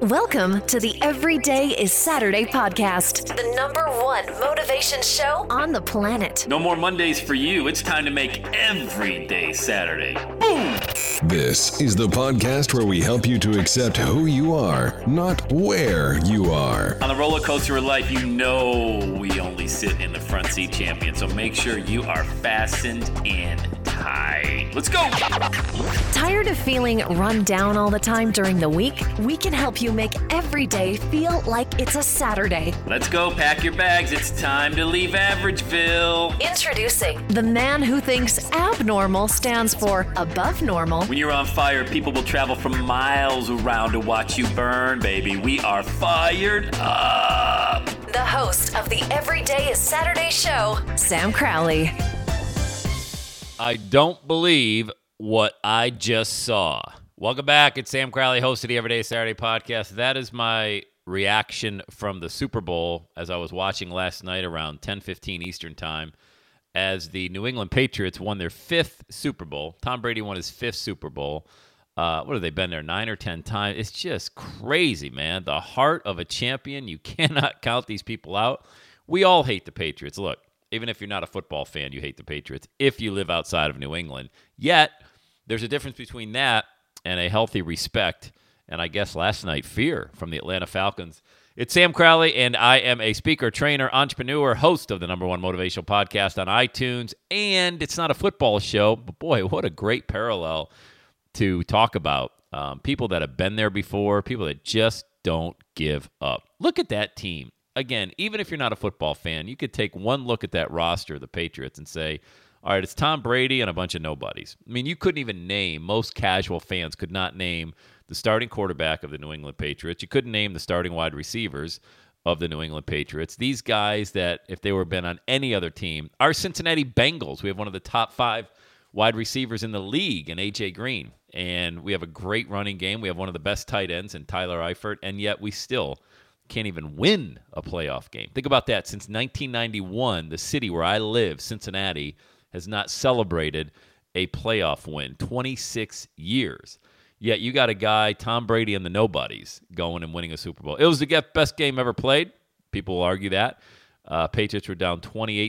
Welcome to the Everyday is Saturday podcast, the #1 motivation show on the planet. No more Mondays for you. It's time to make every day Saturday. Boom! This is the podcast where we help you to accept who you are, not where you are. On the roller coaster of life, you know we only sit in the front seat, champion. So make sure you are fastened in tight. Let's go! Tired of feeling run down all the time during the week? We can help you make every day feel like it's a Saturday. Let's go, pack your bags. It's time to leave Averageville. Introducing the man who thinks abnormal stands for above normal. When you're on fire, people will travel from miles around to watch you burn, baby. We are fired up. The host of the Everyday is Saturday show, Sam Crowley. I don't believe what I just saw. Welcome back. It's Sam Crowley, host of the Everyday Saturday podcast. That is my reaction from the Super Bowl as I was watching last night around 10:15 Eastern Time as the New England Patriots won their 5th Super Bowl. Tom Brady won his 5th Super Bowl. What have they been there, 9 or 10 times? It's just crazy, man. The heart of a champion. You cannot count these people out. We all hate the Patriots. Look, even if you're not a football fan, you hate the Patriots if you live outside of New England. Yet, there's a difference between that and a healthy respect, and I guess last night, fear from the Atlanta Falcons. It's Sam Crowley, and I am a speaker, trainer, entrepreneur, host of the #1 motivational podcast on iTunes, and it's not a football show, but boy, what a great parallel to talk about. People that have been there before, people that just don't give up. Look at that team. Again, even if you're not a football fan, you could take one look at that roster of the Patriots and say, all right, it's Tom Brady and a bunch of nobodies. I mean, you couldn't even name, most casual fans could not name the starting quarterback of the New England Patriots. You couldn't name the starting wide receivers of the New England Patriots. These guys that, if they were been on any other team, our Cincinnati Bengals, we have one of the top 5 wide receivers in the league in A.J. Green. And we have a great running game. We have one of the best tight ends in Tyler Eifert, and yet we still can't even win a playoff game. Think about that. Since 1991, the city where I live, Cincinnati, has not celebrated a playoff win. 26 years. Yet you got a guy, Tom Brady and the nobodies, going and winning a Super Bowl. It was the best game ever played. People will argue that. Patriots were down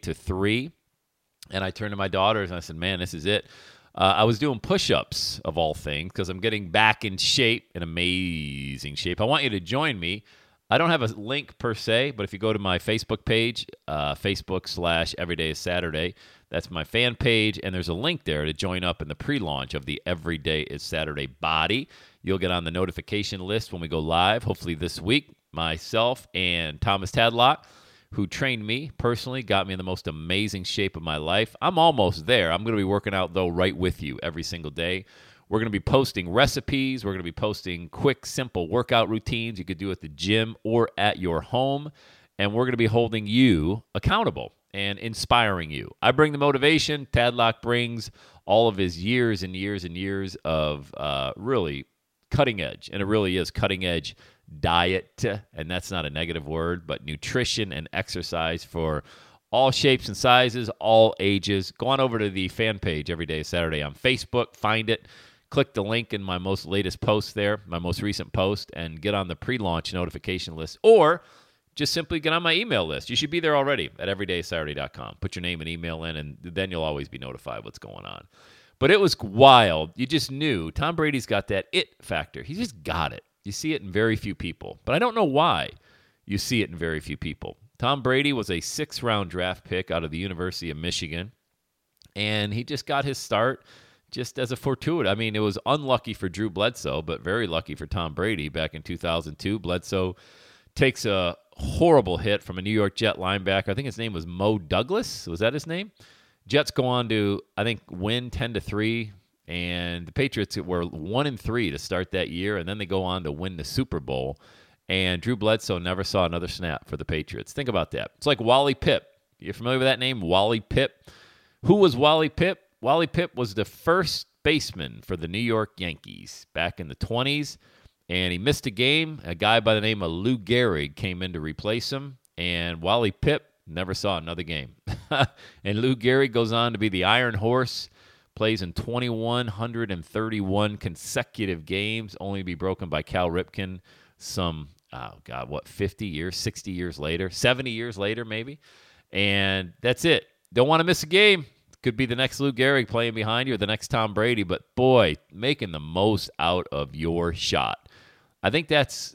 28-3. And I turned to my daughters and I said, man, this is it. I was doing push-ups, of all things, because I'm getting back in shape, in amazing shape. I want you to join me. I don't have a link per se, but if you go to my Facebook page, Facebook.com/Everyday is Saturday, that's my fan page, and there's a link there to join up in the pre-launch of the Everyday is Saturday body. You'll get on the notification list when we go live, hopefully this week. Myself and Thomas Tadlock, who trained me personally, got me in the most amazing shape of my life. I'm almost there. I'm going to be working out, though, right with you every single day. We're going to be posting recipes. We're going to be posting quick, simple workout routines you could do at the gym or at your home. And we're going to be holding you accountable and inspiring you. I bring the motivation. Tadlock brings all of his years and years and years of really cutting edge. And it really is cutting edge diet. And that's not a negative word, but nutrition and exercise for all shapes and sizes, all ages. Go on over to the fan page Every Day is Saturday on Facebook. Find it. Click the link in my most latest post there, my most recent post, and get on the pre-launch notification list. Or just simply get on my email list. You should be there already at everydaysaturday.com. Put your name and email in, and then you'll always be notified what's going on. But it was wild. You just knew Tom Brady's got that it factor. He just got it. You see it in very few people. But I don't know why you see it in very few people. Tom Brady was a 6th-round draft pick out of the University of Michigan, and he just got his start just as a fortuity. I mean, it was unlucky for Drew Bledsoe, but very lucky for Tom Brady back in 2002. Bledsoe takes a horrible hit from a New York Jet linebacker. I think his name was Mo Douglas. Was that his name? Jets go on to, I think, win 10-3, and the Patriots were 1-3 to start that year, and then they go on to win the Super Bowl, and Drew Bledsoe never saw another snap for the Patriots. Think about that. It's like Wally Pipp. You familiar with that name, Wally Pipp? Who was Wally Pipp? Wally Pipp was the first baseman for the New York Yankees back in the 20s, and he missed a game. A guy by the name of Lou Gehrig came in to replace him, and Wally Pipp never saw another game. And Lou Gehrig goes on to be the Iron Horse, plays in 2,131 consecutive games, only to be broken by Cal Ripken some, 50 years, 60 years later, 70 years later maybe. And that's it. Don't want to miss a game. Could be the next Lou Gehrig playing behind you or the next Tom Brady, but boy, making the most out of your shot. I think there's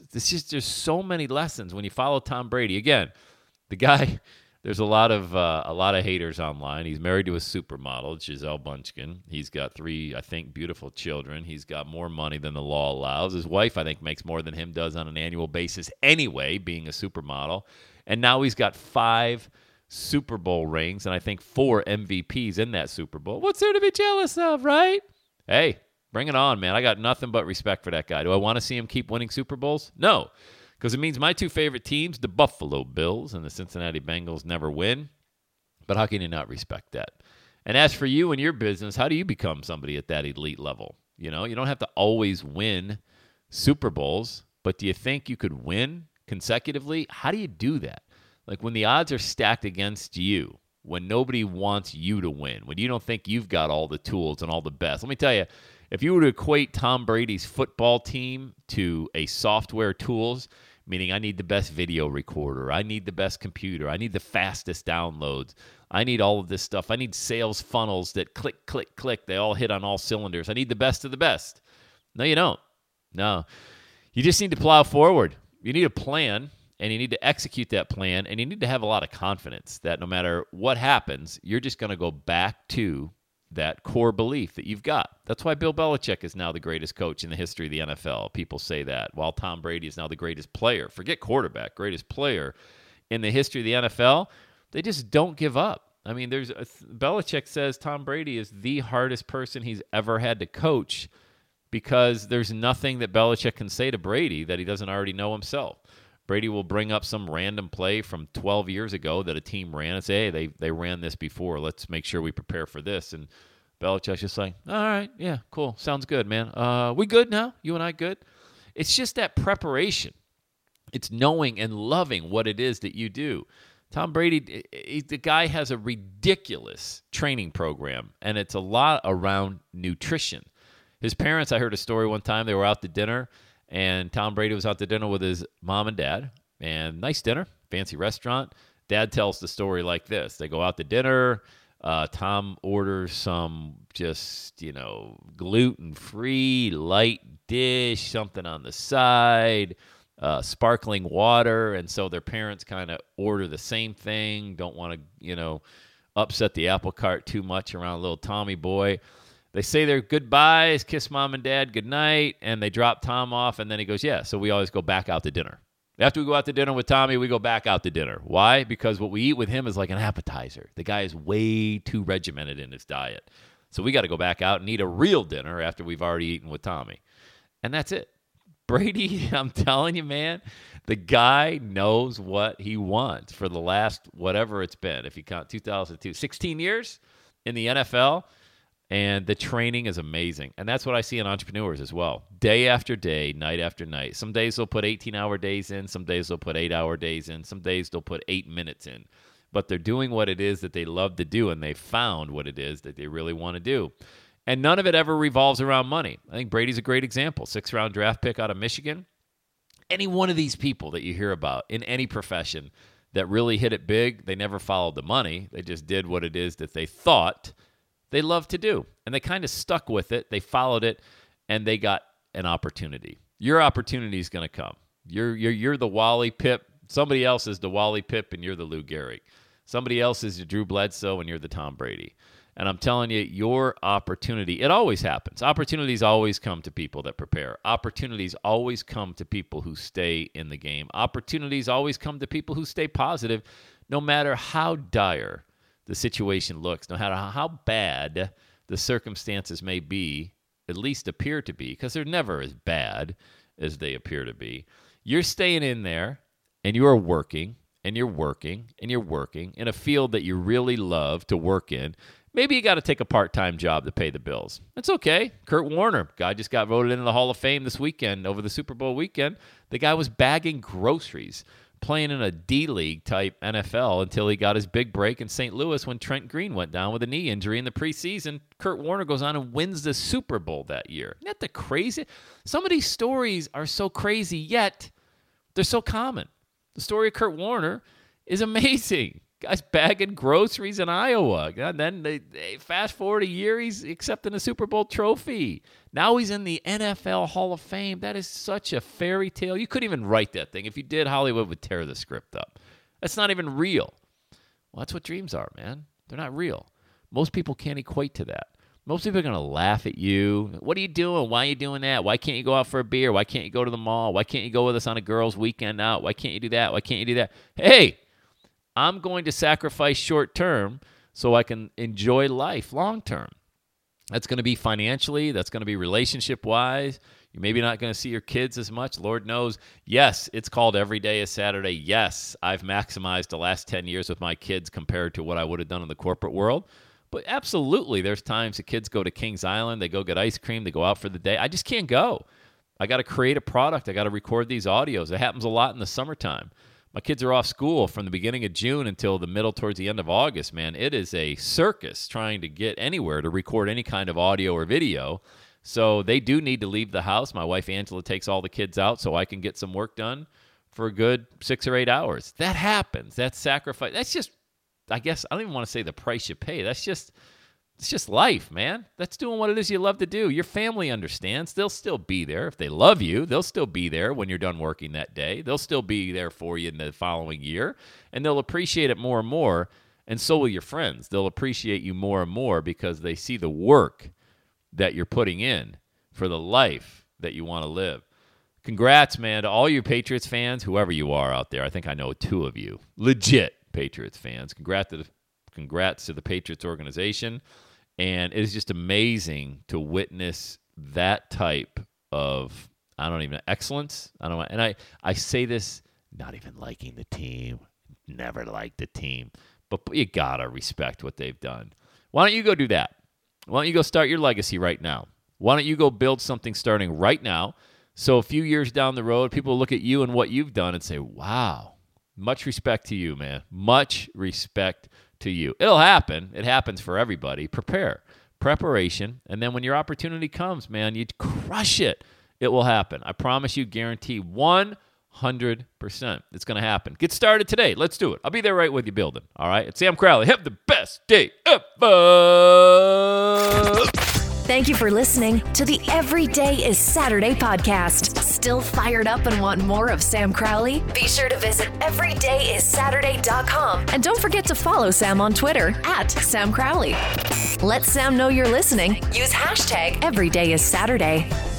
so many lessons when you follow Tom Brady. Again, the guy, there's a lot of haters online. He's married to a supermodel, Gisele Bündchen. He's got 3, I think, beautiful children. He's got more money than the law allows. His wife, I think, makes more than him does on an annual basis anyway, being a supermodel. And now he's got 5 Super Bowl rings and I think 4 MVPs in that Super Bowl. What's there to be jealous of, right? Hey, bring it on, man. I got nothing but respect for that guy. Do I want to see him keep winning Super Bowls? No, because it means my 2 favorite teams, the Buffalo Bills and the Cincinnati Bengals, never win. But how can you not respect that? And as for you and your business, how do you become somebody at that elite level? You know, you don't have to always win Super Bowls, but do you think you could win consecutively? How do you do that? Like when the odds are stacked against you, when nobody wants you to win, when you don't think you've got all the tools and all the best. Let me tell you, if you were to equate Tom Brady's football team to a software tools, meaning I need the best video recorder, I need the best computer, I need the fastest downloads, I need all of this stuff, I need sales funnels that click, click, click, they all hit on all cylinders, I need the best of the best. No, you don't. No. You just need to plow forward. You need a plan. And you need to execute that plan, and you need to have a lot of confidence that no matter what happens, you're just going to go back to that core belief that you've got. That's why Bill Belichick is now the greatest coach in the history of the NFL. People say that, while Tom Brady is now the greatest player. Forget quarterback, greatest player in the history of the NFL. They just don't give up. I mean, Belichick says Tom Brady is the hardest person he's ever had to coach because there's nothing that Belichick can say to Brady that he doesn't already know himself. Brady will bring up some random play from 12 years ago that a team ran and say, hey, they ran this before. Let's make sure we prepare for this. And Belichick's just like, all right, yeah, cool. Sounds good, man. We good now? You and I good? It's just that preparation. It's knowing and loving what it is that you do. Tom Brady, the guy has a ridiculous training program, and it's a lot around nutrition. His parents, I heard a story one time, they were out to dinner, and Tom Brady was out to dinner with his mom and dad, and nice dinner, fancy restaurant. Dad tells the story like this. They go out to dinner. Tom orders some just, gluten-free, light dish, something on the side, sparkling water. And so their parents kind of order the same thing, don't want to, upset the apple cart too much around little Tommy boy. They say their goodbyes, kiss mom and dad goodnight, and they drop Tom off, and then he goes, yeah, so we always go back out to dinner. After we go out to dinner with Tommy, we go back out to dinner. Why? Because what we eat with him is like an appetizer. The guy is way too regimented in his diet. So we got to go back out and eat a real dinner after we've already eaten with Tommy. And that's it. Brady, I'm telling you, man, the guy knows what he wants for the last whatever it's been. If you count 2002, 16 years in the NFL. And the training is amazing. And that's what I see in entrepreneurs as well. Day after day, night after night. Some days they'll put 18-hour days in. Some days they'll put 8-hour days in. Some days they'll put 8 minutes in. But they're doing what it is that they love to do, and they found what it is that they really want to do. And none of it ever revolves around money. I think Brady's a great example. 6th-round draft pick out of Michigan. Any one of these people that you hear about in any profession that really hit it big, they never followed the money. They just did what it is that they thought they love to do, and they kind of stuck with it. They followed it, and they got an opportunity. Your opportunity is going to come. You're the Wally Pipp. Somebody else is the Wally Pipp, and you're the Lou Gehrig. Somebody else is the Drew Bledsoe, and you're the Tom Brady. And I'm telling you, your opportunity, it always happens. Opportunities always come to people that prepare. Opportunities always come to people who stay in the game. Opportunities always come to people who stay positive, no matter how dire the situation looks, no matter how bad the circumstances may be, at least appear to be, because they're never as bad as they appear to be. You're staying in there, and you are working, and you're working, and you're working in a field that you really love to work in. Maybe you got to take a part-time job to pay the bills. It's okay. Kurt Warner, guy just got voted into the Hall of Fame this weekend over the Super Bowl weekend. The guy was bagging groceries, playing in a D-League type NFL until he got his big break in St. Louis when Trent Green went down with a knee injury in the preseason. Kurt Warner goes on and wins the Super Bowl that year. Isn't that the crazy? Some of these stories are so crazy, yet they're so common. The story of Kurt Warner is amazing. Guy's bagging groceries in Iowa. And then they fast forward a year, he's accepting a Super Bowl trophy. Now he's in the NFL Hall of Fame. That is such a fairy tale. You couldn't even write that thing. If you did, Hollywood would tear the script up. That's not even real. Well, that's what dreams are, man. They're not real. Most people can't equate to that. Most people are going to laugh at you. What are you doing? Why are you doing that? Why can't you go out for a beer? Why can't you go to the mall? Why can't you go with us on a girls' weekend out? Why can't you do that? Why can't you do that? Hey, I'm going to sacrifice short term so I can enjoy life long term. That's going to be financially. That's going to be relationship-wise. You're maybe not going to see your kids as much. Lord knows. Yes, it's called Every Day is Saturday. Yes, I've maximized the last 10 years with my kids compared to what I would have done in the corporate world. But absolutely, there's times the kids go to Kings Island. They go get ice cream. They go out for the day. I just can't go. I got to create a product. I got to record these audios. It happens a lot in the summertime. My kids are off school from the beginning of June until the middle towards the end of August, man. It is a circus trying to get anywhere to record any kind of audio or video. So they do need to leave the house. My wife, Angela, takes all the kids out so I can get some work done for a good 6 or 8 hours. That happens. That's sacrifice. That's just, I guess, I don't even want to say the price you pay. It's just life, man. That's doing what it is you love to do. Your family understands. They'll still be there. If they love you, they'll still be there when you're done working that day. They'll still be there for you in the following year, and they'll appreciate it more and more, and so will your friends. They'll appreciate you more and more because they see the work that you're putting in for the life that you want to live. Congrats, man, to all you Patriots fans, whoever you are out there. I think I know 2 of you. Legit Patriots fans. Congrats to the Patriots organization. And it is just amazing to witness that type of, excellence. I say this, not even liking the team, never liked the team, but you got to respect what they've done. Why don't you go do that? Why don't you go start your legacy right now? Why don't you go build something starting right now so a few years down the road, people look at you and what you've done and say, wow, much respect to you, man. Much respect to you. It'll happen. It happens for everybody. Preparation. And then when your opportunity comes, man, you crush it. It will happen. I promise you, guarantee 100%. It's going to happen. Get started today. Let's do it. I'll be there right with you building. All right. It's Sam Crowley. Have the best day ever. Thank you for listening to the Every Day is Saturday podcast. Still fired up and want more of Sam Crowley? Be sure to visit everydayissaturday.com. And don't forget to follow Sam on Twitter @Sam Crowley. Let Sam know you're listening. Use hashtag EverydayIsSaturday.